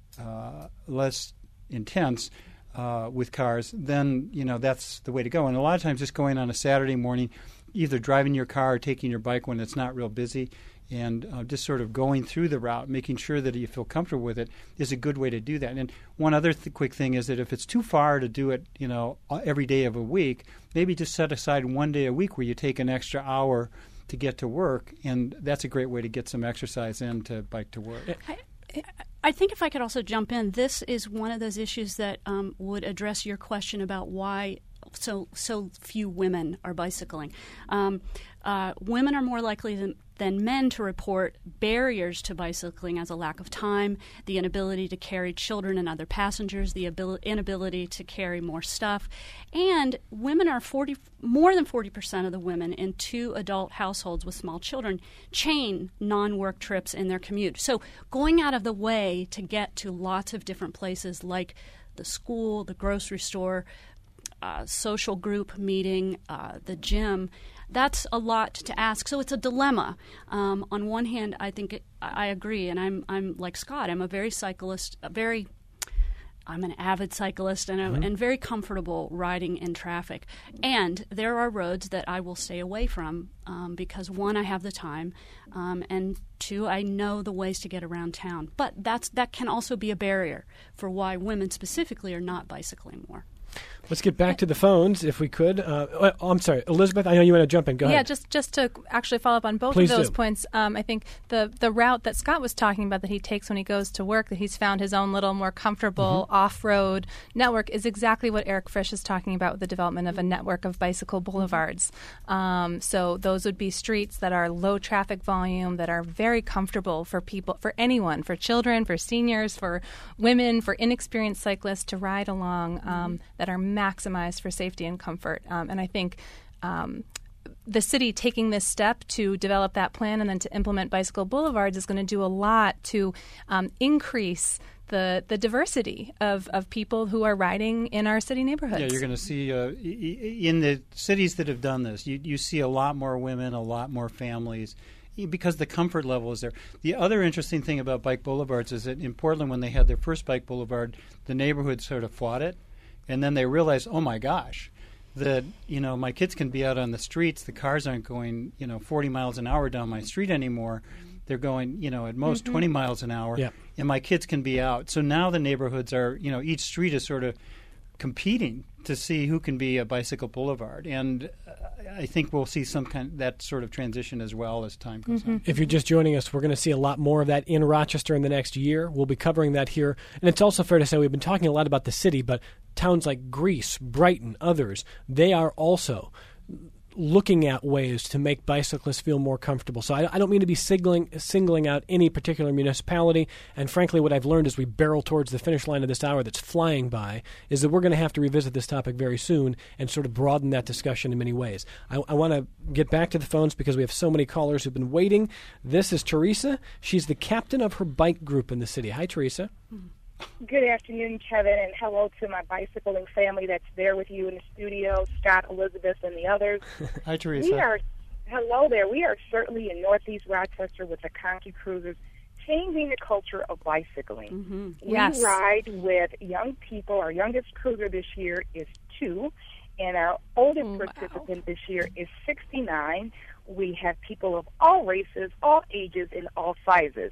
uh, less intense uh, with cars, then, you know, that's the way to go. And a lot of times just going on a Saturday morning, either driving your car or taking your bike when it's not real busy, and uh, just sort of going through the route, making sure that you feel comfortable with it is a good way to do that. And one other th- quick thing is that if it's too far to do it, you know, every day of a week, maybe just set aside one day a week where you take an extra hour to get to work, and that's a great way to get some exercise in to bike to work. I, I think if I could also jump in, this is one of those issues that um, would address your question about why so so few women are bicycling. Um, uh, women are more likely than, than men to report barriers to bicycling as a lack of time, the inability to carry children and other passengers, the abil- inability to carry more stuff. And women are forty more than forty percent of the women in two adult households with small children chain non-work trips in their commute. So going out of the way to get to lots of different places like the school, the grocery store, uh, social group meeting, uh, the gym, that's a lot to ask. So it's a dilemma. Um, on one hand, I think it, I agree, and I'm I'm like Scott. I'm a very cyclist, a very I'm an avid cyclist and, mm-hmm. and very comfortable riding in traffic. And there are roads that I will stay away from um, because, one, I have the time, um, and two, I know the ways to get around town. But that's that can also be a barrier for why women specifically are not bicycling more. Let's get back to the phones, if we could. Uh, oh, I'm sorry, Elizabeth, I know you want to jump in. Go yeah, ahead. Yeah, just, just to actually follow up on both Please of those do. points, um, I think the, the route that Scott was talking about that he takes when he goes to work, that he's found his own little more comfortable mm-hmm. off-road network, is exactly what Eric Frisch is talking about with the development of a network of bicycle boulevards. Um, so those would be streets that are low traffic volume, that are very comfortable for people, for anyone, for children, for seniors, for women, for inexperienced cyclists to ride along, um, mm-hmm. that are maximized for safety and comfort. Um, and I think um, the city taking this step to develop that plan and then to implement bicycle boulevards is going to do a lot to um, increase the the diversity of, of people who are riding in our city neighborhoods. Yeah, you're going to see uh, in the cities that have done this, you, you see a lot more women, a lot more families, because the comfort level is there. The other interesting thing about bike boulevards is that in Portland, when they had their first bike boulevard, the neighborhood sort of fought it. And then they realized, oh, my gosh, that, you know, my kids can be out on the streets. The cars aren't going, you know, forty miles an hour down my street anymore. They're going, you know, at most mm-hmm. twenty miles an hour. Yeah. And my kids can be out. So now the neighborhoods are, you know, each street is sort of competing to see who can be a bicycle boulevard. And uh, I think we'll see some kind of that sort of transition as well as time goes mm-hmm. on. If you're just joining us, we're going to see a lot more of that in Rochester in the next year. We'll be covering that here. And it's also fair to say we've been talking a lot about the city, but towns like Greece, Brighton, others, they are also looking at ways to make bicyclists feel more comfortable. So I, I don't mean to be singling, singling out any particular municipality. And frankly, what I've learned as we barrel towards the finish line of this hour that's flying by is that we're going to have to revisit this topic very soon and sort of broaden that discussion in many ways. I, I want to get back to the phones because we have so many callers who've been waiting. This is Teresa. She's the captain of her bike group in the city. Hi, Teresa. Good afternoon, Kevin, and hello to my bicycling family that's there with you in the studio, Scott, Elizabeth, and the others. Hi, Teresa. We are, hello there. We are certainly in Northeast Rochester with the Conky Cruisers, changing the culture of bicycling. Mm-hmm. We Yes. ride with young people. Our youngest cruiser this year is two, and our oldest Wow. participant this year is sixty-nine. We have people of all races, all ages, and all sizes.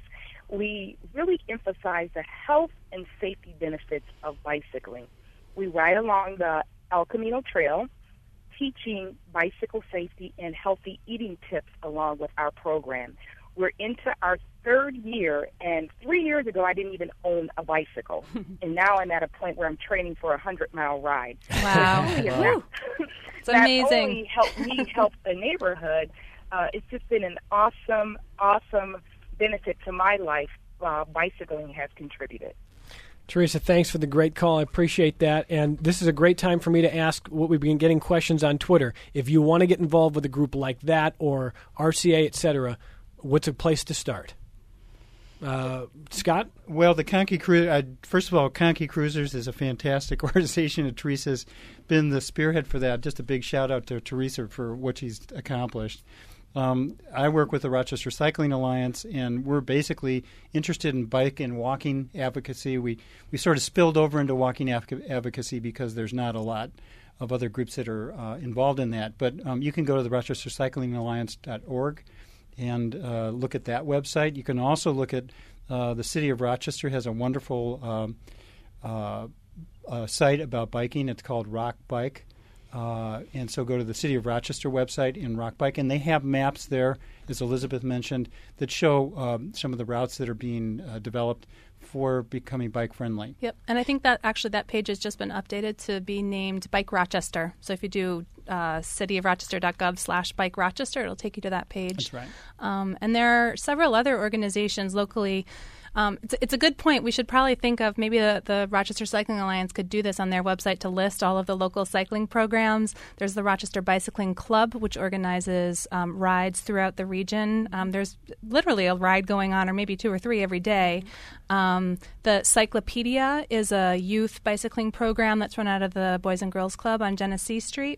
We really emphasize the health and safety benefits of bicycling. We ride along the El Camino Trail, teaching bicycle safety and healthy eating tips along with our program. We're into our third year, and three years ago I didn't even own a bicycle. And now I'm at a point where I'm training for a hundred-mile ride. Wow. Wow. It's amazing. Not only help me help the neighborhood, uh, it's just been an awesome, awesome benefit to my life. Uh, bicycling has contributed. Teresa, thanks for the great call. I appreciate that. And this is a great time for me to ask what we've been getting questions on Twitter. If you want to get involved with a group like that or R C A, et cetera, what's a place to start? Uh, Scott? Well, the Conky Cru- uh, first of all, Conky Cruisers is a fantastic organization, and Teresa's been the spearhead for that. Just a big shout-out to Teresa for what she's accomplished. Um, I work with the Rochester Cycling Alliance, and we're basically interested in bike and walking advocacy. We we sort of spilled over into walking adv- advocacy because there's not a lot of other groups that are uh, involved in that. But um, you can go to the rochester cycling alliance dot org and uh, look at that website. You can also look at uh, the City of Rochester has a wonderful um, uh, uh, site about biking. It's called Rock Bike. Uh, and so go to the City of Rochester website in Rock Bike, and they have maps there, as Elizabeth mentioned, that show um, some of the routes that are being uh, developed for becoming bike friendly. Yep, and I think that actually that page has just been updated to be named Bike Rochester. So if you do uh, cityofrochester.gov slash Bike Rochester, it'll take you to that page. That's right. Um, and there are several other organizations locally. Um, it's, it's a good point. We should probably think of maybe the, the Rochester Cycling Alliance could do this on their website to list all of the local cycling programs. There's the Rochester Bicycling Club, which organizes um, rides throughout the region. Um, there's literally a ride going on, or maybe two or three every day. Um, the Cyclopedia is a youth bicycling program that's run out of the Boys and Girls Club on Genesee Street.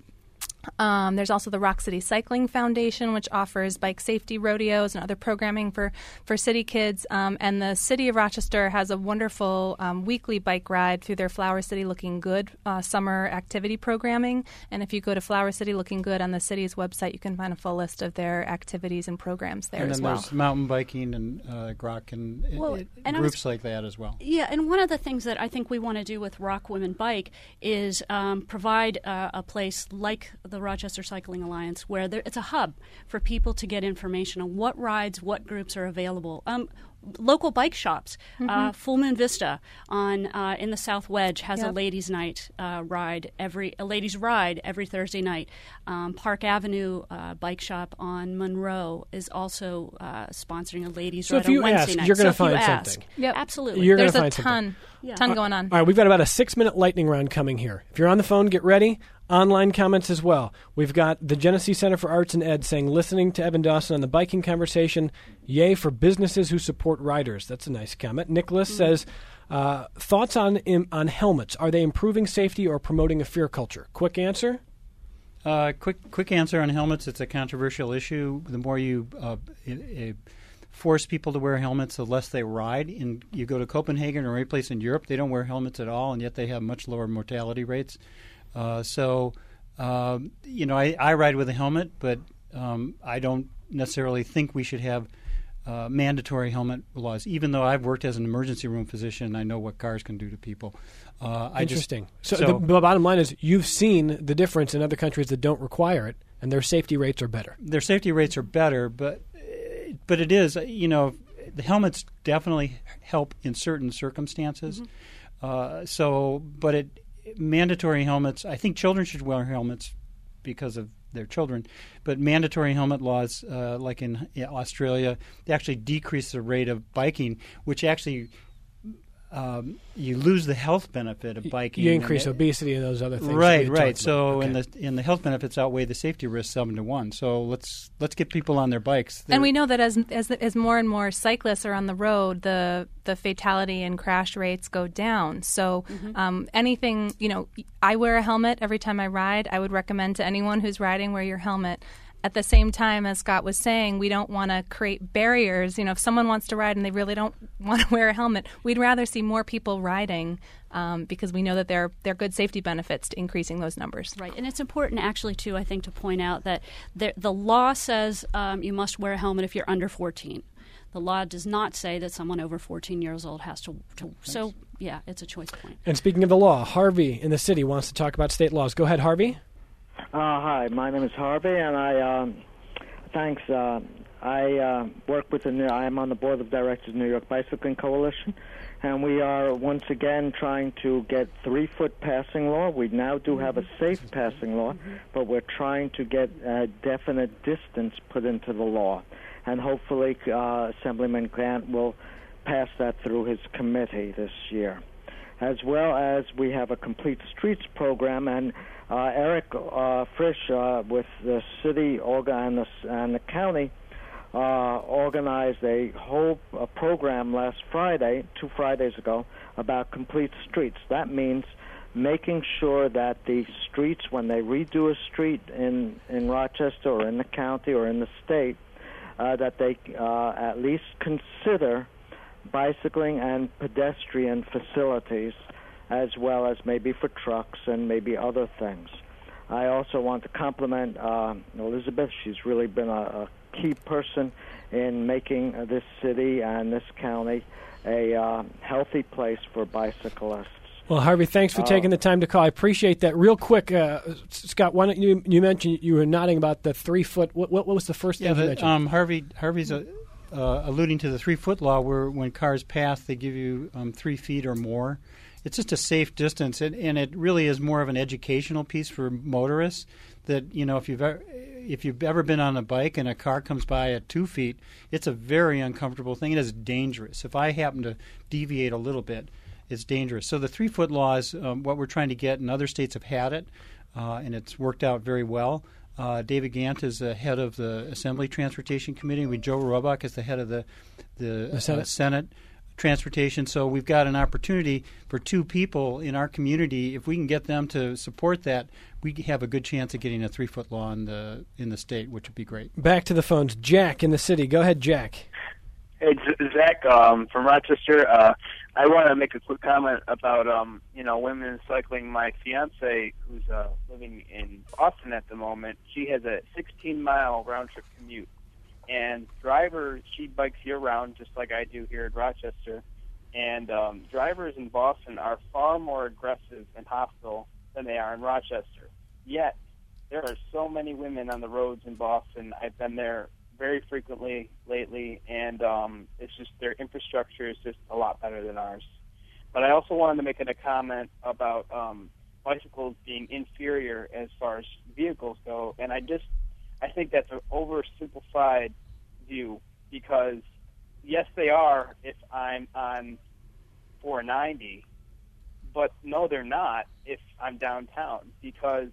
Um, there's also the Rock City Cycling Foundation, which offers bike safety rodeos and other programming for, for city kids. Um, and the City of Rochester has a wonderful um, weekly bike ride through their Flower City Looking Good uh, summer activity programming. And if you go to Flower City Looking Good on the city's website, you can find a full list of their activities and programs there and as then well. There's mountain biking and uh, grok and, Well, it, and I groups was- like that as well. Yeah, and one of the things that I think we want to do with Rock Women Bike is um, provide uh, a place like the Rochester Cycling Alliance where there, it's a hub for people to get information on what rides, what groups are available. Um, local bike shops, Mm-hmm. uh, Full Moon Vista on uh, in the South Wedge has a Yep. ladies' night uh, ride every a ladies' ride every Thursday night. Um, Park Avenue uh, Bike Shop on Monroe is also uh, sponsoring a ladies' So ride if you on Wednesday ask, night. you're gonna so if you find ask, something. Yep. Absolutely. You're gonna There's a find something. ton, Yeah. ton going on. All right, we've got about a six-minute lightning round coming here. If you're on the phone, get ready. Online comments as well. We've got the Genesee Center for Arts and Ed saying, listening to Evan Dawson on the biking conversation, yay for businesses who support riders. That's a nice comment. Nicholas Mm-hmm. says, uh, thoughts on im- on helmets. Are they improving safety or promoting a fear culture? Quick answer. Uh, quick, quick answer on helmets. It's a controversial issue. The more you uh, it, it force people to wear helmets, the less they ride. And you go to Copenhagen or any place in Europe, they don't wear helmets at all, and yet they have much lower mortality rates. Uh, so, um, you know, I, I ride with a helmet, but um, I don't necessarily think we should have uh, mandatory helmet laws, even though I've worked as an emergency room physician and I know what cars can do to people. Uh, I just- Interesting. so, so the b- bottom line is you've seen the difference in other countries that don't require it, and their safety rates are better. their safety rates are better, but but it is, you know, the helmets definitely help in certain circumstances. Mm-hmm. Uh, so, but it mandatory helmets. I think children should wear helmets because of their children, but mandatory helmet laws, uh, like in Australia, they actually decrease the rate of biking, which actually. Um, you lose the health benefit of biking. You increase and it- obesity and those other things. that Right, we right. talked So, about. and Okay. the and the health benefits outweigh the safety risks seven to one. So let's let's get people on their bikes. They're- And we know that as as as more and more cyclists are on the road, the the fatality and crash rates go down. So um, anything, you know, I wear a helmet every time I ride. I would recommend to anyone who's riding, wear your helmet. At the same time, as Scott was saying, we don't want to create barriers. You know, if someone wants to ride and they really don't want to wear a helmet, we'd rather see more people riding um, because we know that there there are good safety benefits to increasing those numbers. Right, and it's important actually too, I think, to point out that the, the law says um, you must wear a helmet if you're under fourteen. The law does not say that someone over fourteen years old has to. to so, yeah, it's a choice point. And speaking of the law, Harvey in the city wants to talk about state laws. Go ahead, Harvey. Uh, hi, my name is Harvey, and I um, thanks. Uh, I uh, work with the. New, I am on the board of directors of the New York Bicycling Coalition, and we are once again trying to get three-foot passing law. We now do have a safe passing law, but we're trying to get a definite distance put into the law, and hopefully uh, Assemblyman Grant will pass that through his committee this year. As well as we have a complete streets program, and uh, Eric uh, Frisch uh, with the city orga and the, and the county uh, organized a whole uh, program last Friday, two Fridays ago, about complete streets. That means making sure that the streets, when they redo a street in, in Rochester or in the county or in the state, uh, that they uh, at least consider bicycling and pedestrian facilities, as well as maybe for trucks and maybe other things. I also want to compliment uh, Elizabeth. She's really been a, a key person in making uh, this city and this county a uh, healthy place for bicyclists. Well, Harvey, thanks for Uh, taking the time to call. I appreciate that. Real quick, uh, Scott, why don't you, you mentioned you were nodding about the three foot. What, what was the first Yeah, thing you the, mentioned? um, Harvey Harvey's a uh, alluding to the three-foot law, where when cars pass, they give you um, three feet or more. It's just a safe distance, and, and it really is more of an educational piece for motorists. That, you know, if you've ever, if you've ever been on a bike and a car comes by at two feet, it's a very uncomfortable thing. It is dangerous. If I happen to deviate a little bit, it's dangerous. So the three-foot law is um, what we're trying to get, and other states have had it, uh, and it's worked out very well. Uh, David Gant is the head of the Assembly Transportation Committee. We Joe Roebuck is the head of the the, the Senate. Uh, Senate Transportation. So we've got an opportunity for two people in our community. If we can get them to support that, we have a good chance of getting a three-foot law in the in the state, which would be great. Back to the phones. Jack in the city. Go ahead, Jack. Hey, Zach um, from Rochester. Uh, I want to make a quick comment about um, you know women cycling. My fiance, who's uh, living in Boston at the moment, she has a sixteen mile round trip commute. And drivers, she bikes year-round, just like I do here in Rochester. And um, drivers in Boston are far more aggressive and hostile than they are in Rochester. Yet, there are so many women on the roads in Boston. I've been there very frequently lately, and um, it's just their infrastructure is just a lot better than ours. But I also wanted to make a comment about um, bicycles being inferior as far as vehicles go, and I just I think that's an oversimplified view because, yes, they are if I'm on four ninety, but no, they're not if I'm downtown because,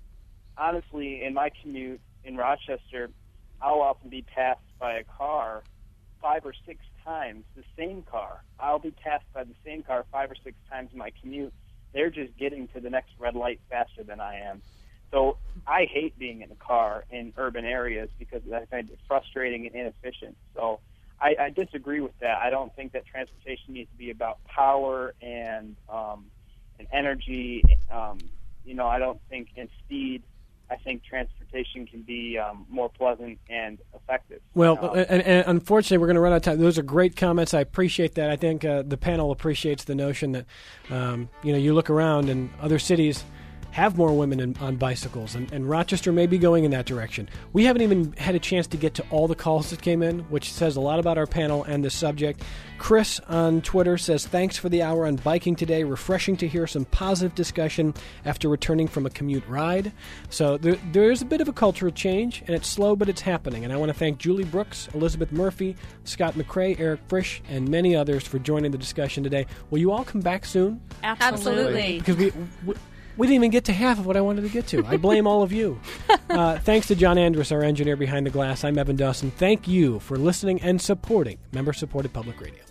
honestly, in my commute in Rochester, I'll often be passed by a car five or six times, the same car. I'll be passed by the same car five or six times in my commute. They're just getting to the next red light faster than I am. So I hate being in a car in urban areas because I find it frustrating and inefficient. So I, I disagree with that. I don't think that transportation needs to be about power and um, and energy. Um, you know, I don't think in speed. I think transportation can be um, more pleasant and effective. Well, um, and, and unfortunately, we're going to run out of time. Those are great comments. I appreciate that. I think uh, the panel appreciates the notion that um, you know you look around and other cities have more women in, on bicycles, and, and Rochester may be going in that direction. We haven't even had a chance to get to all the calls that came in, which says a lot about our panel and the subject. Chris on Twitter says, thanks for the hour on biking today. Refreshing to hear some positive discussion after returning from a commute ride. So there, there is a bit of a cultural change, and it's slow, but it's happening. And I want to thank Julie Brooks, Elizabeth Murphy, Scott McCrae, Eric Frisch, and many others for joining the discussion today. Will you all come back soon? Absolutely. Because we... we We didn't even get to half of what I wanted to get to. I blame all of you. Uh, thanks to John Andrus, our engineer behind the glass. I'm Evan Dawson. Thank you for listening and supporting member-supported public radio.